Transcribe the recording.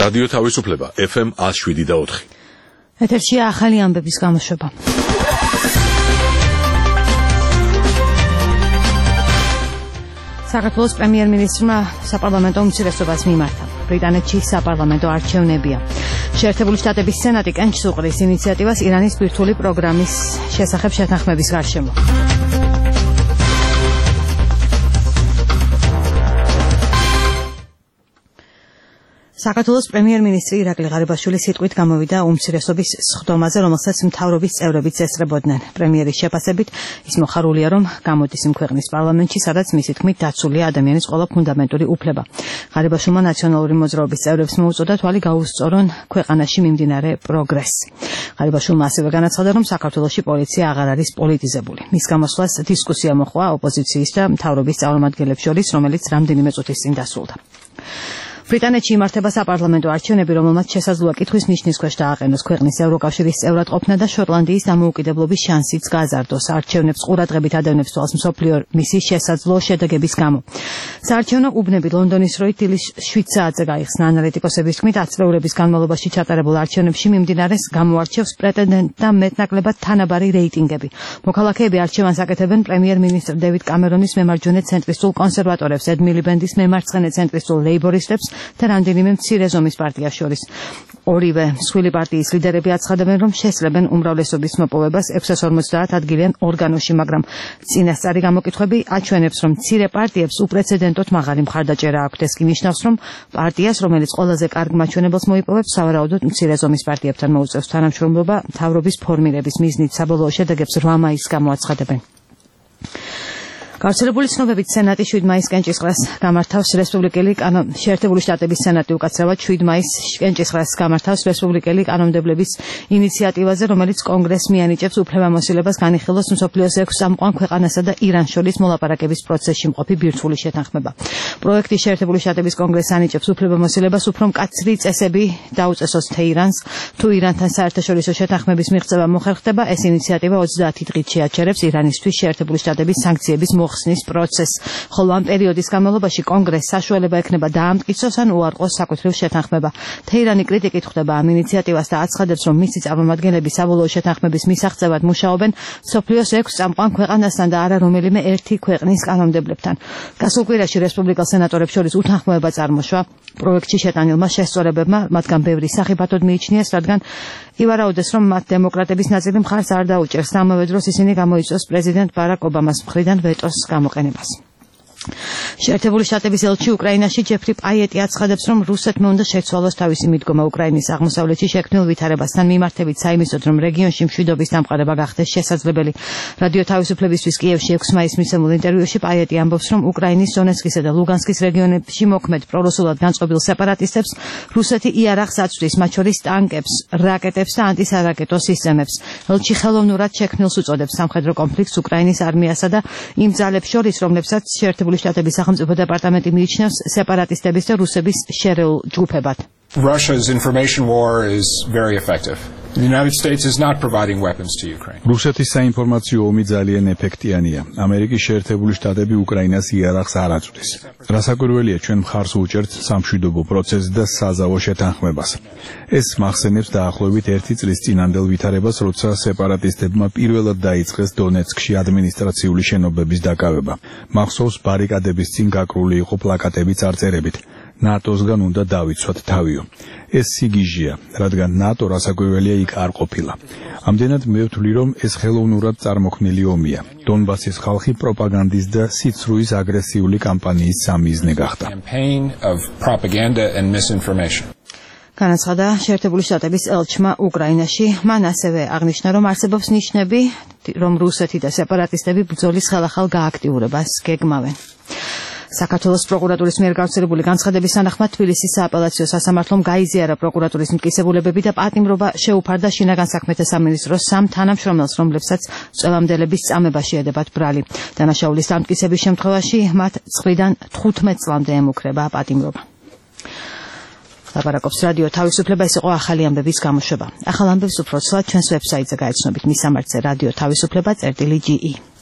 რადიო თავისუფლება FM 107.4. ეთერში ახალი ამბების გამოშვება. საქართველოს პრემიერ-მინისტრმა საპარლამენტო უმცირესობას მიმართა. ბრიტანეთში საპარლამენტო არჩევნებია. შეერთებული შტატების სენატი კენჭს უყრის ინიციატივას ირანის ბირთვული პროგრამის შესახებ შეთანხმების გარშემო. საქართველოს პრემიერ-მინისტრი ირაკლი ღარიბაშვილი სიტყვით გამოვიდა უმცირესობის სხდომაზე, რომელსაც მთავრობის წევრებიც ესწრებოდნენ. პრემიერის შეფასებით ის მოხარულია, რომ გამოდის იმ ქვეყნის პარლამენტში, სადაც მისი თქმით დაცულია ადამიანის ყველა ფუნდამენტური უფლება. ღარიბაშვილმა ნაციონალური მოძრაობის წევრებს მოუწოდა თვალი გაუსწორონ ქვეყანაში მიმდინარე პროგრესს. ღარიბაშვილმა ასევე განაცხადა, რომ საქართველოში პოლიცია აღარ არის პოლიტიზებული. მის გამოსვლას დისკუსია მოჰყვა ოპოზიციის და მთავრობის წარმომადგენლებს შორის, რომელიც რამდენიმე წუთის წინ დასრულდა. ბრიტანეთში იმართება საპარლამენტო არჩევნები, რომელმაც შესაძლოა კითხვის ნიშნის ქვეშ დააყენოს ქვეყნის ევროკავშირის წევრად ყოფნა და შოტლანდიის დამოუკიდებლობის შანსიც გააზარდოს. არჩევნებს ყურადღებით ადევნებს თვალს მსოფლიო მისის შესაძლო შედეგების გამო. საარჩევნო უბნები ლონდონის როით დილის 7 საათზე გაიხსნა. ანალიტიკოსების თქმით, ათწლეულების განმავლობაში ჩატარებულ არჩევნებში მიმდინარეს გამოარჩევს პრეტენდენტთა მეტნაკლებად თანაბარი რეიტინგები. მოქალაქეები არჩევანს აკეთებენ პრემიერ-მინისტრ დევიდ კამერონის მემარჯვენე ცენტრისტულ კონსერვატორებს, ედ მილიბენდის მემარცხენე ცენტრისტულ ლეიბორისტებს და რამდენიმე მცირე ზომის პარტიას შორის. ორივე მსხვილი პარტიის ლიდერები აცხადებენ, რომ შესწრებენ უმრავლესობის მოპოვებას 650 ადგილიან ორგანოში, მაგრამ წინასწარი გამოკითხვები აჩვენებს, რომ მცირე პარტიებს უპრეცედენტოდ მაღალი მხარდაჭერა აქვთ. ეს კი ნიშნავს, რომ პარტიას, რომელიც ყველაზე კარგ მაჩვენებელს მოიპოვებს, სავარაუდოდ მცირე ზომის პარტიებთან მოუწევს თანამშრომლობა მთავრობის ფორმირების მიზნით. საბოლოო შედეგებს 8 მაისს გამოაცხადებენ. გავრცელებული ცნობებით სენატი 7 მაისს კენჭისყრას გამართავს შეერთებული შტატების სენატი უკაცრავად 7 მაისს კენჭისყრას გამართავს რესპუბლიკელი კანონმდებლების ინიციატივაზე, რომელიც კონგრესს მიანიჭებს უფლებამოსილებას განიხილოს მსოფლიოს 6 წამყვან ქვეყანასა და ირანს შორის მოლაპარაკების პროცესში მყოფი ბირთვული შეთანხმება. პროექტი შეერთებული შტატების კონგრესს ანიჭებს უფლებამოსილებას უფრო მკაცრი წესები დაუწესოს თეირანს, თუ ირანთან საერთაშორისო შეთანხმების მიღწევა მოხერხდება. ეს ინიციატივა 30 დღით შეაჩერებს ირანისთვის შეერთებული შტატების სანქციების მოხსნის პროცესს, ხოლო ამ პერიოდის განმავლობაში კონგრესს საშუალება ექნება დაამტკიცოს ან უარყოს საკუთრივ შეთანხმება. თეირანი კრიტიკით ხვდება ამ ინიციატივას და აცხადებს, რომ მისი წარმომადგენლები საბოლოო შეთანხმების მისაღწევად მუშაობენ მსოფლიოს 6 წამყვან ქვეყანასთან და არა რომელიმე ერთი ქვეყნის კანონმდებლებთან. გასულ კვირაში რესპუბლიკელ სენატორებს შორის უთანხმოება წარმოშვა. პროექტში შეტანილმა შესწორებებმა მათგან ბევრი სახიფათოდ მიიჩნიეს, რადგან ივარაუდეს, რომ მათ დემოკრატების ნაწილი მხარს არ დაუჭერს. ამავე დროს ისინი გამოიწვევს პრეზიდენტ ბარაკ ობამას მხრიდან ვეტოს გამოყენებას. შეერთებული შტატების ელჩი უკრაინაში ჯეფრი პაიეტი აცხადებს, რომ რუსეთმა უნდა შეცვალოს თავისი მიდგომა უკრაინის აღმოსავლეთში შექმნილ ვითარებასთან მიმართებით, საიმედოდ, რომ რეგიონში მშვიდობის დამყარება გახდეს შესაძლებელი. რადიო თავისუფლებისთვის კიევში 6 მაისს მისცემულ ინტერვიუში პაიეტი ამბობს, რომ უკრაინის დონეცკისა და ლუგანსკის რეგიონებში მოქმედ პრორუსულად განწყობილ სეპარატისტებს რუსეთი იარაღს აწვდის, მათ შორის ტანკებს, რაკეტებს და ანტისარაკეტო სისტემებს. ელჩი ხელოვნურად შექმნილს უწოდებს სამხედრო კონფლიქტს უკრაინის არმიასა და იმ ძალებს შორის, რომლებსაც შეერთებული შტატების სახელმწიფო დეპარტამენტი მიიჩნევს სეპარატისტების და რუსების შერეულ ჯგუფებად. Russia's information war is very effective. The United States is not providing weapons to Ukraine. რუსეთის საინფორმაციო ომი ძალიან ეფექტიანია. ამერიკის შეერთებული შტატები უკრაინას იარაღს არ აწვდის. რასაკვირველია, ჩვენ მხარს უჭერთ სამშვიდობო პროცესს და საზავო შეთანხმებას. ეს მახსენებს დაახლოებით 1 წლის წინანდელ ვითარებას, როცა სეპარატისტებმა პირველად დაიწყეს დონეცკში ადმინისტრაციული შენობების დაკავება. მახსოვს ბარიკადების წინ გაკრული იყო პლაკატები წარწერებით. ნატოსგან უნდა დავიცვათ თავიო. ეს სიგიჟეა, რადგან ნატო რასაკვირველია იქ არ ყოფილა. ამდენად მე ვთვლი, რომ ეს ხელოვნურად წარმოქმნილი ომია. დონბასის ხალხი პროპაგანდის და სიცრუის აგრესიული კამპანიის სამიზნე გახდა. განაცხადა შეერთებული შტატების ელჩმა უკრაინაში. მან ასევე აღნიშნა, რომ არსებობს ნიშნები, რომ რუსეთი და სეპარატისტები ბრძოლის ხელახალ გააქტიურებას გეგმავენ. საქართველოს პროკურატურის მიერ გავრცელებული განცხადების თანახმად თბილისის სააპელაციო სასამართლომ გაიზიარა პროკურატურის მტკიცებულებები და პატიმრობა შეუფარდა შინაგან საქმეთა სამინისტროს 3 თანამშრომელს, რომლებსაც წვევამდელების წამება შეედებათ ბრალი. დანაშაულის დამტკიცების შემთხვევაში მათ 9-დან 15 წლამდე ემუქრება პატიმრობა. ლაპარაკობს რადიო თავისუფლება, ეს იყო ახალი ამბების გამოშვება. ახალ ამბებს უფრო ცუდად ჩვენს ვებსაიტზე გაეცნობით. მის სამართზე რადიო თავისუფლება.ge